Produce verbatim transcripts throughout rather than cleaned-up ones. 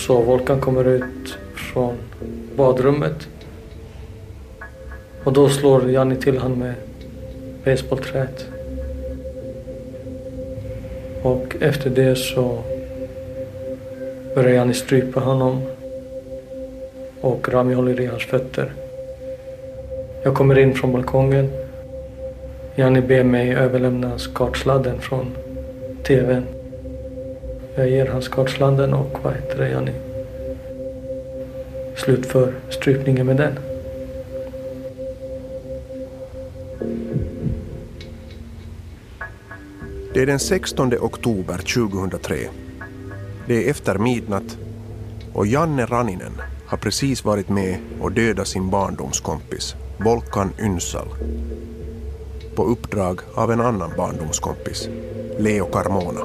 Så Volkan kommer ut från badrummet. Och då slår Janne till han med basebollträet. Och efter det så börjar Janne strypa honom. Och Rami håller i hans fötter. Jag kommer in från balkongen. Janne ber mig överlämna skartsladden från tvn. Jag ger hans skartsladden och vad heter det, Janne slutför strypningen med den. Det är den sextonde oktober tjugohundratre. Det är efter midnatt och Janne Raninen har precis varit med och dödat sin barndomskompis, Volkan Ünsal. På uppdrag av en annan barndomskompis, Leo Carmona.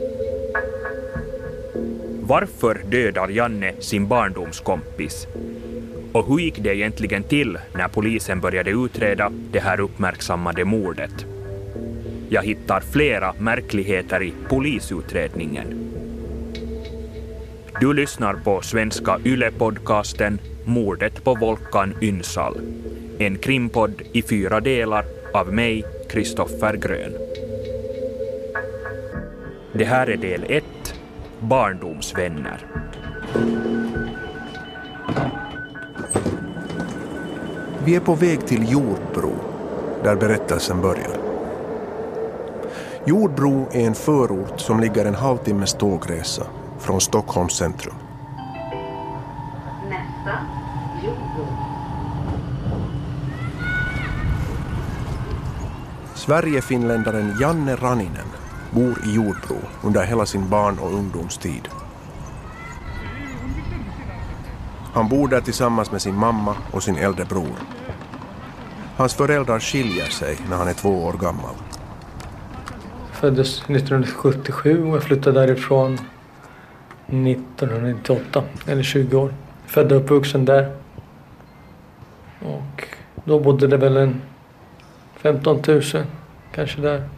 Varför dödar Janne sin barndomskompis? Och hur gick det egentligen till när polisen började utreda det här uppmärksammade mordet? Jag hittar flera märkligheter i polisutredningen. Du lyssnar på svenska Yle-podcasten Mordet på Volkan Ünsal. En krimpodd i fyra delar av mig, Kristoffer Grön. Det här är del ett, barndomsvänner. Vi är på väg till Jordbro, där berättelsen börjar. Jordbro är en förort som ligger en halvtimmes tågresa från Stockholms centrum. Nästa, Jordbro. Sverigefinländaren Janne Raninen bor i Jordbro under hela sin barn- och ungdomstid. Han bor där tillsammans med sin mamma och sin äldre bror. Hans föräldrar skiljer sig när han är två år gammal. Föddes nittonhundrasjuttiosju och jag flyttade därifrån nittonhundranittioåtta, eller tjugo år. Född och uppvuxen där. Och då bodde det väl en femton tusen kanske där.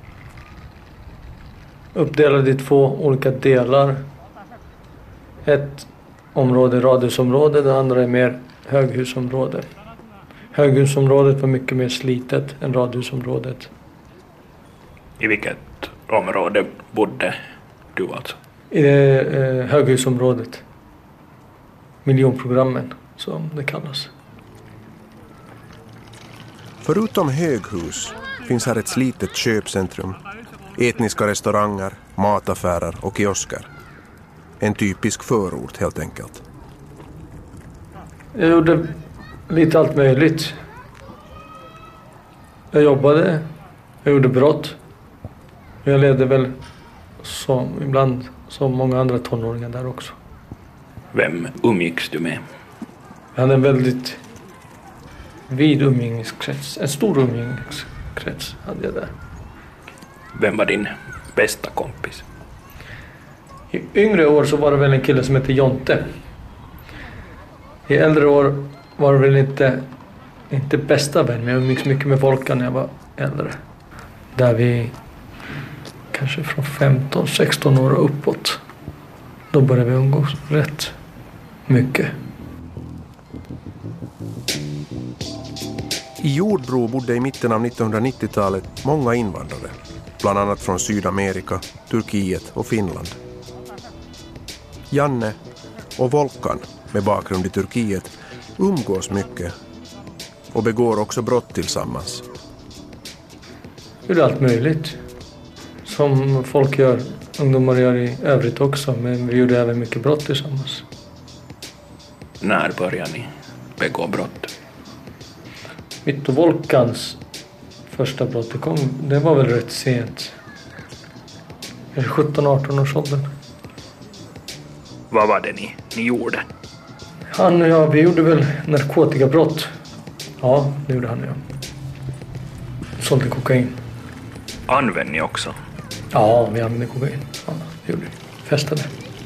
Uppdelade i två olika delar. Ett område, radhusområde, det andra är mer höghusområde. Höghusområdet var mycket mer slitet än radhusområdet. I vilket område bodde du alltså? I det eh, höghusområdet. Miljonprogrammen som det kallas. Förutom höghus finns här ett slitet köpcentrum, etniska restauranger, mataffärer och kiosker. En typisk förort helt enkelt. Jag gjorde lite allt möjligt. Jag jobbade, jag gjorde brott. Jag levde väl som, ibland som många andra tonåringar där också. Vem umgicks du med? Jag hade en väldigt vid umgängeskrets. En stor umgängeskrets hade jag där. Vem var din bästa kompis? I yngre år så var det väl en kille som hette Jonte. I äldre år var det väl inte, inte bästa vän, men jag umgicks mycket med Volkan när jag var äldre. Där vi kanske från femton sexton år och uppåt. Då började vi umgås rätt mycket. I Jordbro bodde i mitten av nittonhundranittiotalet många invandrare, bland annat från Sydamerika, Turkiet och Finland. Janne och Volkan, med bakgrund i Turkiet, umgås mycket och begår också brott tillsammans. Det är allt möjligt. Som folk gör, ungdomar gör i övrigt också, men vi gjorde även mycket brott tillsammans. När började ni begå brott? Mitt och Volkans första brott, det, kom, det var väl rätt sent. sjutton arton års åldern. Vad var det ni, ni gjorde? Han och jag, vi gjorde väl narkotikabrott. Ja, det gjorde han och jag. Sålde kokain. Använde ni också? Ja, vi använde kokain. Ja, det gjorde vi. Festade.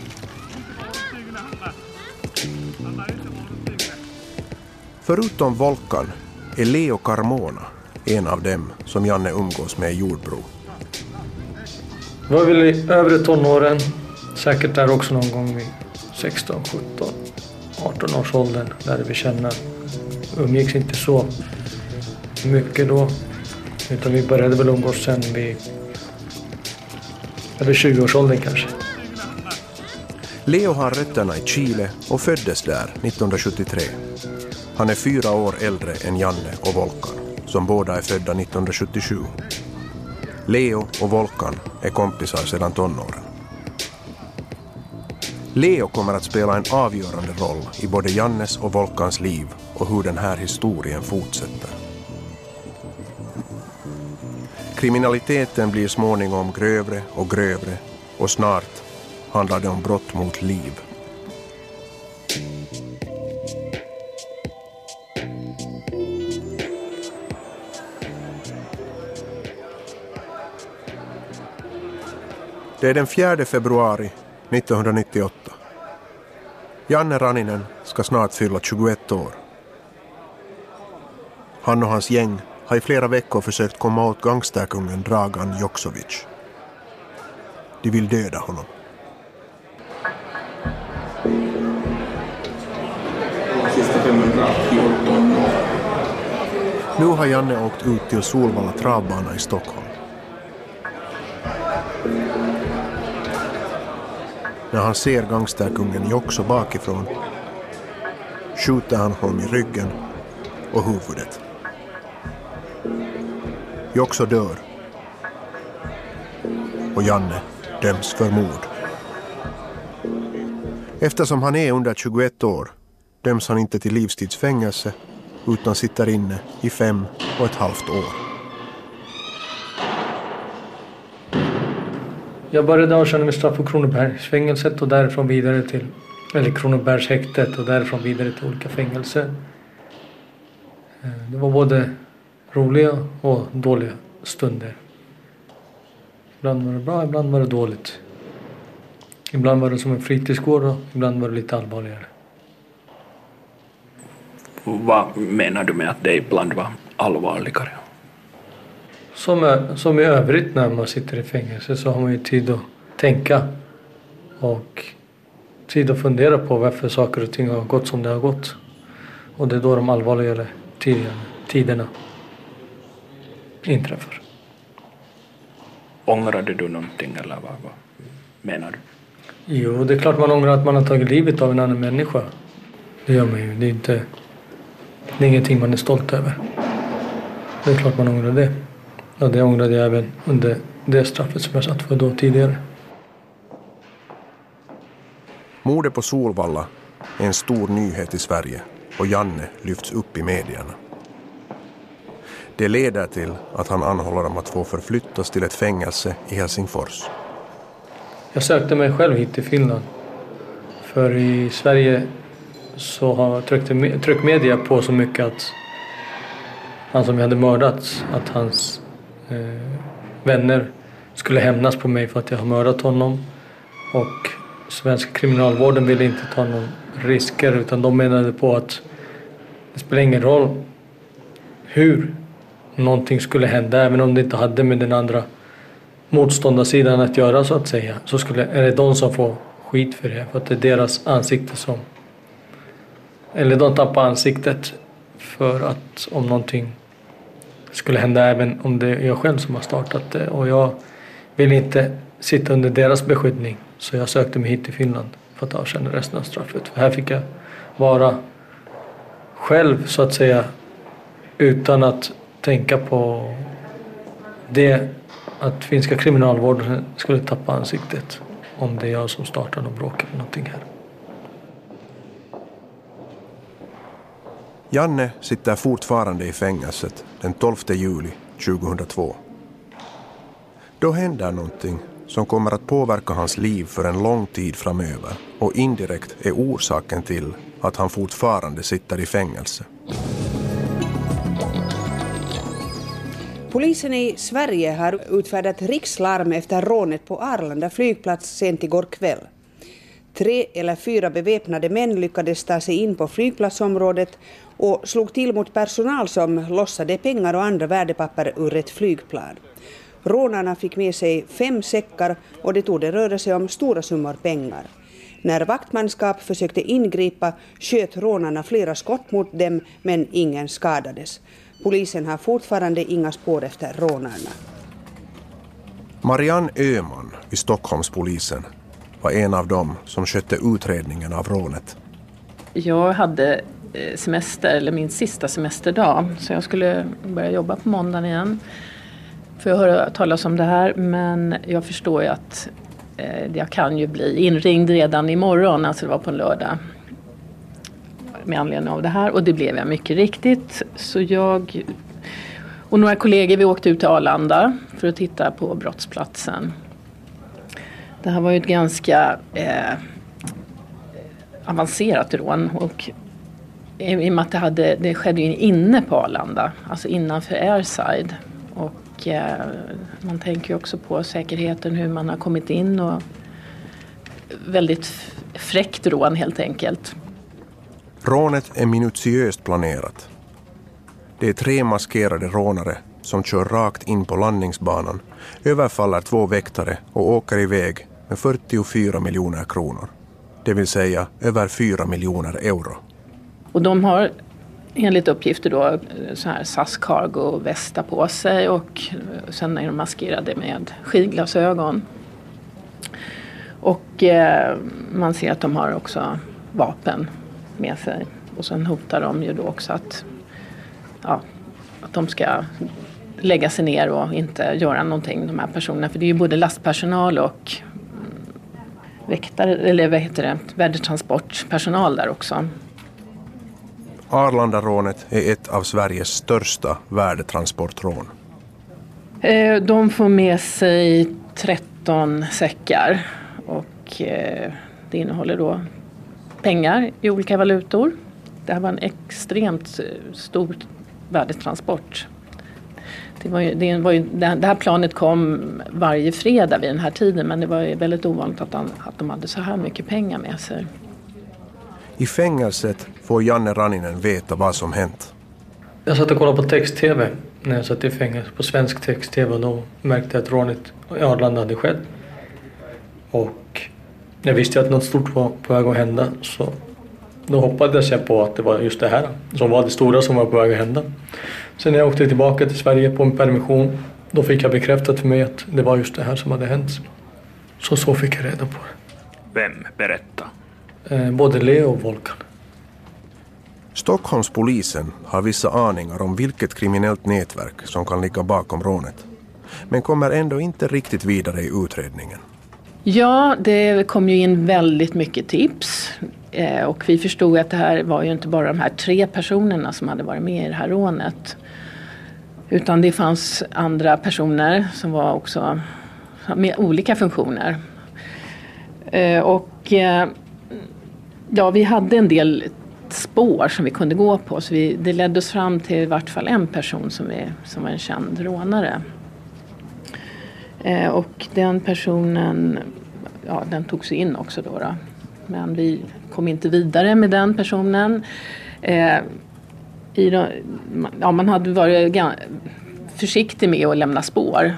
Förutom Volkan är Leo Carmona en av dem som Janne umgås med i Jordbro. Det var väl i övre tonåren, säkert där också någon gång vid sexton, sjutton, arton års åldern lärde vi känna. Umgicks inte så mycket då. Utan vi började väl umgås sen vid över tjugo års åldern kanske. Leo har rötterna i Chile och föddes där nittonhundrasjuttiotre. Han är fyra år äldre än Janne och Volkan, som båda är födda nittonhundrasjuttiosju. Leo och Volkan är kompisar sedan tonåren. Leo kommer att spela en avgörande roll i både Jannes och Volkans liv och hur den här historien fortsätter. Kriminaliteten blir småningom grövre och grövre och snart handlar det om brott mot liv. Det är den fjärde februari nittonhundranittioåtta. Janne Raninen ska snart fylla tjugoett år. Han och hans gäng har i flera veckor försökt komma åt gangsterkungen Dragan Joksovic. De vill döda honom. Nu har Janne åkt ut till Solvalla travbana i Stockholm. När han ser gangsterkungen Jokso bakifrån skjuter han honom i ryggen och huvudet. Jokso dör och Janne döms för mord. Eftersom han är under tjugoett år döms han inte till livstidsfängelse utan sitter inne i fem och ett halvt år. Jag började avtjäna min straff på Kronobergsfängelset och därifrån vidare till eller Kronobergshäktet och därifrån vidare till olika fängelser. Det var både roliga och dåliga stunder. Ibland var det bra, ibland var det dåligt. Ibland var det som en fritidsgård och ibland var det lite allvarligare. Vad menar du med att det ibland var allvarligare? Som, som i övrigt när man sitter i fängelse så har man ju tid att tänka och tid att fundera på varför saker och ting har gått som det har gått. Och det är då de allvarligare tiderna inträffar. Ångrade du någonting eller vad, vad menar du? Jo, det är klart man ångrar att man har tagit livet av en annan människa. Det gör man ju. Det är, inte, det är ingenting man är stolt över. Det är klart man ångrar det. Och det ångrade jag även under det straffet som jag satt för då tidigare. Mordet på Solvalla är en stor nyhet i Sverige och Janne lyfts upp i medierna. Det leder till att han anhåller om att få förflyttas till ett fängelse i Helsingfors. Jag sökte mig själv hit till Finland. För i Sverige så har tryckt, tryckt media på så mycket att han som jag hade mördats, att hans eh, vänner skulle hämnas på mig för att jag har mördat honom. Och svenska kriminalvården ville inte ta någon risker utan de menade på att det spelar ingen roll hur någonting skulle hända, även om det inte hade med den andra motståndarsidan att göra så att säga, så skulle, är det de som får skit för det, för att det är deras ansikte som, eller de tappar ansiktet för att om någonting skulle hända, även om det är jag själv som har startat det, och jag vill inte sitta under deras beskyddning, så jag sökte mig hit till Finland för att avtjäna resten av straffet. För här fick jag vara själv så att säga utan att tänka på det, att finska kriminalvården skulle tappa ansiktet om det är jag som startar någon bråk eller någonting här. Janne sitter fortfarande i fängelset den tolfte juli tjugohundratvå. Då händer någonting som kommer att påverka hans liv för en lång tid framöver och indirekt är orsaken till att han fortfarande sitter i fängelse. Polisen i Sverige har utfärdat rikslarm efter rånet på Arlanda flygplats sent igår kväll. Tre eller fyra beväpnade män lyckades ta sig in på flygplatsområdet och slog till mot personal som lossade pengar och andra värdepapper ur ett flygplan. Rånarna fick med sig fem säckar och det tog det röra sig om stora summor pengar. När vaktmanskap försökte ingripa sköt rånarna flera skott mot dem, men ingen skadades. Polisen har fortfarande inga spår efter rånarna. Marianne Öhman vid Stockholmspolisen var en av dem som skötte utredningen av rånet. Jag hade semester, eller min sista semesterdag, så jag skulle börja jobba på måndagen igen. För jag hör talas om det här, men jag förstår ju att eh, jag kan ju bli inringd redan imorgon, alltså det var på en lördag, med anledning av det här, och det blev jag mycket riktigt. Så jag och några kollegor, vi åkte ut till Arlanda för att titta på brottsplatsen. Det här var ju ett ganska eh, avancerat rån, och i och med att det, hade, det skedde ju inne på Arlanda, alltså innanför Airside. Och eh, man tänker ju också på säkerheten, hur man har kommit in, och väldigt fräckt rån helt enkelt. Rånet är minutiöst planerat. Det är tre maskerade rånare som kör rakt in på landningsbanan, överfaller två väktare och åker iväg med fyrtiofyra miljoner kronor. Det vill säga över fyra miljoner euro. Och de har enligt uppgifter då så här S A S Cargo-västar på sig, och sen är de maskerade med skidglasögon. Och eh, man ser att de har också vapen med sig. Och sen hotar de ju då också att, ja, att de ska lägga sig ner och inte göra någonting, de här personerna. För det är ju både lastpersonal och väktare, eller vad heter det, värdetransportpersonal där också. Arlandarånet är ett av Sveriges största värdetransportrån. De får med sig tretton säckar, och det innehåller då pengar i olika valutor. Det här var en extremt stor värdetransport. Det, var ju, det, var ju, det här planet kom varje fredag vid den här tiden, men det var ju väldigt ovanligt att, han, att de hade så här mycket pengar med sig. I fängelset får Janne Raninen veta vad som hänt. Jag satt och kollade på text-tv när jag satt i fängelse, på svensk text-tv, och då märkte jag att rånet i Arlanda hade skett. Och jag visste att något stort var på väg att hända, så då hoppades jag på att det var just det här som var det stora som var på väg att hända. Sen när jag åkte tillbaka till Sverige på en permission, då fick jag bekräftat för mig att det var just det här som hade hänt. Så så fick jag reda på det. Vem berättade? Eh, både Leo och Volkan. Stockholmspolisen har vissa aningar om vilket kriminellt nätverk som kan ligga bakom rånet, men kommer ändå inte riktigt vidare i utredningen. Ja, det kom ju in väldigt mycket tips, eh, och vi förstod att det här var ju inte bara de här tre personerna som hade varit med i det här rånet, utan det fanns andra personer som var också med olika funktioner. Eh, och eh, ja, vi hade en del spår som vi kunde gå på, så vi, det ledde oss fram till i vart fall en person som, är, som var en känd rånare. Eh, och den personen, ja, den togs in också då, då. Men vi kom inte vidare med den personen. Eh, i då, ja, man hade varit försiktig med att lämna spår.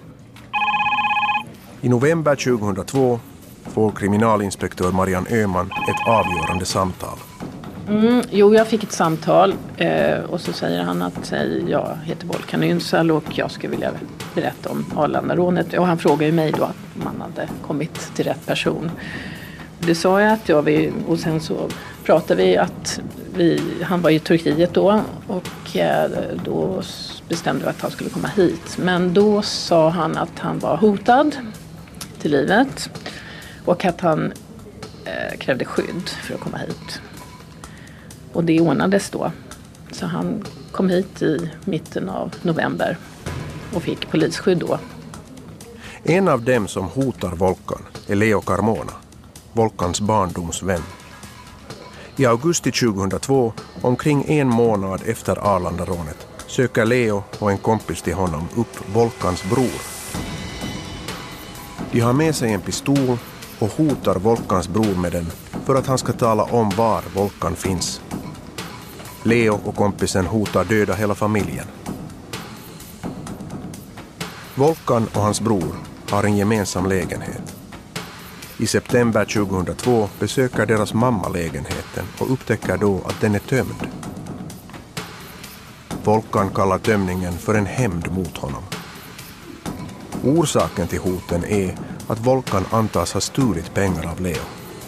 I november tjugohundratvå får kriminalinspektör Marianne Öhman ett avgörande samtal. Mm, jo, jag fick ett samtal eh, och så säger han att eh, jag heter Volkan Ünsal och jag skulle vilja berätta om Arlandarånet. Och han frågar ju mig då att man hade kommit till rätt person. Det sa jag att jag vill, och sen så pratade vi att vi, han var i Turkiet då, och eh, då bestämde vi att han skulle komma hit. Men då sa han att han var hotad till livet och att han eh, krävde skydd för att komma hit. Och det ordnades då. Så han kom hit i mitten av november och fick polisskydd då. En av dem som hotar Volkan är Leo Carmona, Volkans barndomsvän. I augusti tjugohundratvå, omkring en månad efter Arlandarånet, söker Leo och en kompis till honom upp Volkans bror. De har med sig en pistol och hotar Volkans bror med den för att han ska tala om var Volkan finns. Leo och kompisen hotar döda hela familjen. Volkan och hans bror har en gemensam lägenhet. I september tjugohundratvå besöker deras mamma lägenheten och upptäcker då att den är tömd. Volkan kallar tömningen för en hämnd mot honom. Orsaken till hoten är att Volkan antas ha stulit pengar av Leo.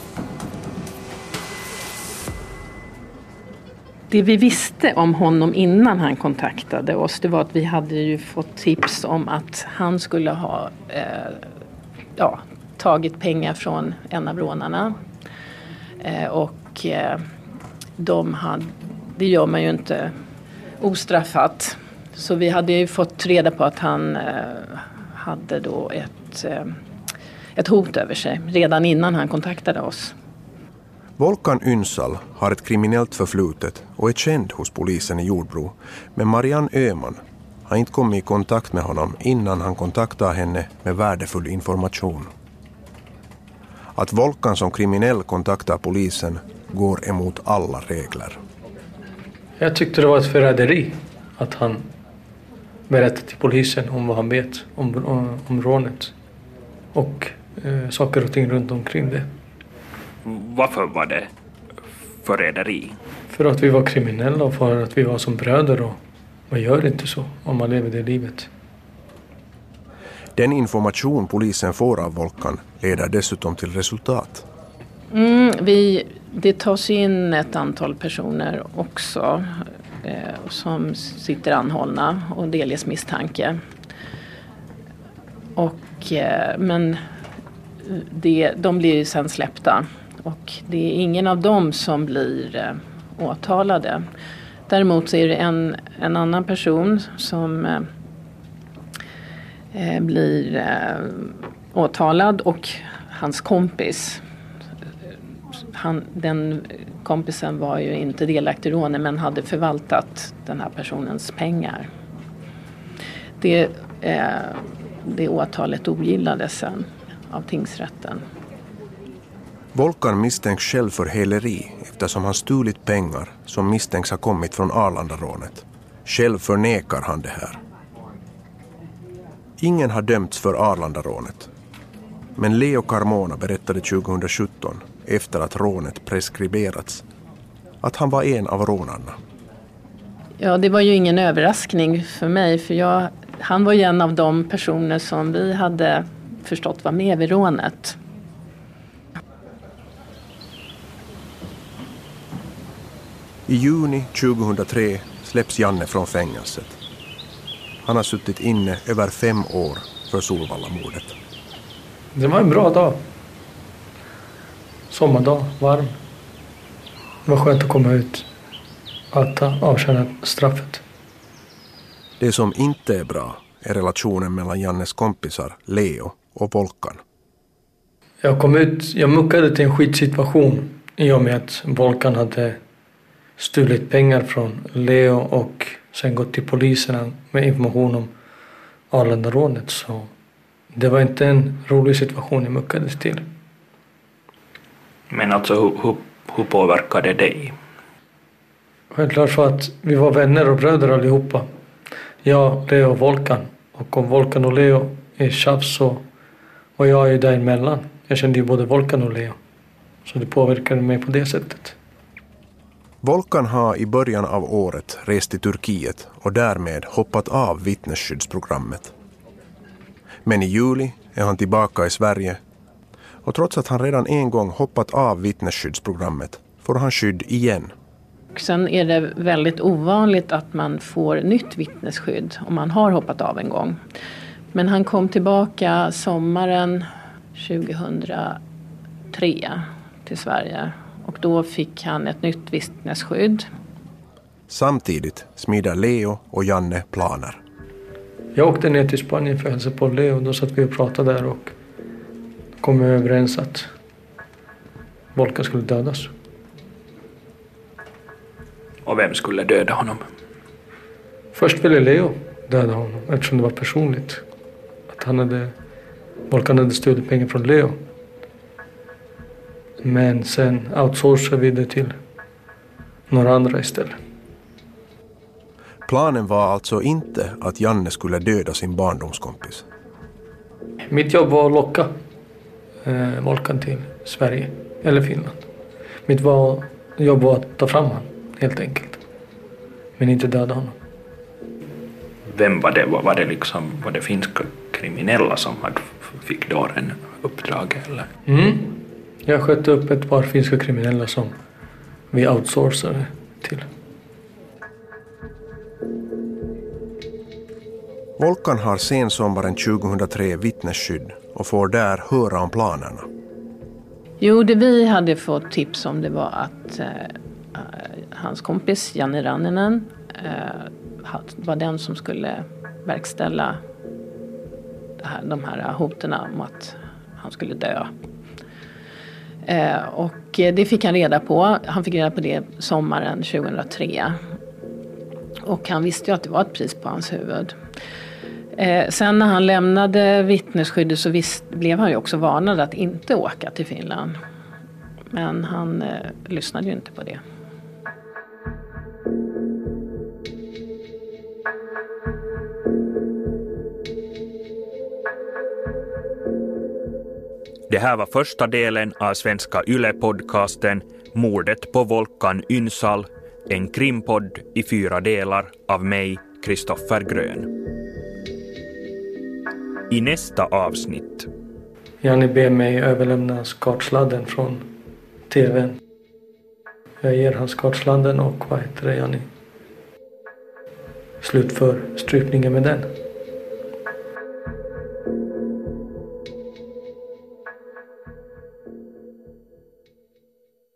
Det vi visste om honom innan han kontaktade oss, det var att vi hade ju fått tips om att han skulle ha eh, ja, tagit pengar från en av rånarna. Eh, och eh, de hade, det gör man ju inte ostraffat. Så vi hade ju fått reda på att han eh, hade då ett, eh, ett hot över sig redan innan han kontaktade oss. Volkan Ünsal har ett kriminellt förflutet och är känd hos polisen i Jordbro. Men Marianne Öhman har inte kommit i kontakt med honom innan han kontaktade henne med värdefull information. Att Volkan som kriminell kontaktar polisen går emot alla regler. Jag tyckte det var ett förräderi att han berättade till polisen om vad han vet om, om, om rånet och eh, saker och ting runt omkring det. Varför var det förräderi? För att vi var kriminella och för att vi var som bröder, och man gör inte så om man lever det livet. Den information polisen får av Volkan leder dessutom till resultat. Mm, vi, det tas in ett antal personer också eh, som sitter anhållna och delges misstanke. Och, eh, men det, de blir ju sen släppta. Och det är ingen av dem som blir eh, åtalade. Däremot så är det en, en annan person som eh, blir eh, åtalad, och hans kompis. Han, den kompisen var ju inte delaktig i rånet men hade förvaltat den här personens pengar. Det, eh, det åtalet ogillades sen av tingsrätten. Volkan misstänks själv för häleri eftersom han stulit pengar som misstänks ha kommit från Arlandarånet. Själv förnekar han det här. Ingen har dömts för Arlandarånet. Men Leo Carmona berättade tjugosjutton, efter att rånet preskriberats, att han var en av rånarna. Ja, det var ju ingen överraskning för mig, för jag, han var ju en av de personer som vi hade förstått var med vid rånet. I juni tjugohundratre släpps Janne från fängelset. Han har suttit inne över fem år för Solvalla-mordet. Det var en bra dag. Sommardag, varm. Det var skönt att komma ut att avtjäna straffet. Det som inte är bra är relationen mellan Jannes kompisar Leo och Volkan. Jag kom ut, jag muckade till en skitsituation i och med att Volkan hade stulit pengar från Leo och sen gått till polisen med information om Arlandarånet. Så det var inte en rolig situation jag muckades till. Men alltså hur, hur, hur påverkade det dig? Självklart för att vi var vänner och bröder allihopa. Jag, Leo och Volkan. Och om Volkan och Leo är tjafs så var jag ju däremellan. Jag kände ju både Volkan och Leo. Så det påverkade mig på det sättet. Volkan har i början av året rest till Turkiet och därmed hoppat av vittnesskyddsprogrammet. Men i juli är han tillbaka i Sverige, och trots att han redan en gång hoppat av vittnesskyddsprogrammet får han skydd igen. Sen är det väldigt ovanligt att man får nytt vittnesskydd om man har hoppat av en gång. Men han kom tillbaka sommaren tjugohundratre till Sverige. Och då fick han ett nytt vittnesskydd. Samtidigt smider Leo och Janne planer. Jag åkte ner till Spanien för att hälsa på Leo. Då satt vi och pratade där och kom överens att Volkan skulle dödas. Och vem skulle döda honom? Först ville Leo döda honom eftersom det var personligt. Att han hade, Volkan hade stulit pengar från Leo. Men sen outsourcade vi det till några andra istället. Planen var alltså inte att Janne skulle döda sin barndomskompis. Mitt jobb var att locka eh, Volkan till Sverige eller Finland. Mitt var, jobb var att ta fram honom helt enkelt. Men inte döda honom. Vem var det? Var det liksom var det finska kriminella som hade fick då en uppdrag eller? Mm. Jag skötte upp ett par finska kriminella som vi outsourcade till. Volkan har sensommaren tjugohundratre vittnesskydd och får där höra om planerna. Jo, det vi hade fått tips om det var att eh, hans kompis Janne Ranninen eh, var den som skulle verkställa det här, de här hoten om att han skulle dö. Eh, och det fick han reda på. Han fick reda på det sommaren tjugohundratre. Och han visste ju att det var ett pris på hans huvud. Eh, sen när han lämnade vittnesskyddet så visst, blev han ju också varnad att inte åka till Finland. Men han eh, lyssnade ju inte på det. Det här var första delen av svenska Yle-podcasten Mordet på Volkan Ynsal, en krimpodd i fyra delar av mig, Kristoffer Grön. I nästa avsnitt. Janne ber mig överlämna skartsladden från tvn. Jag ger han skartsladden och vad heter det, Janne? Slutför strypningen med den.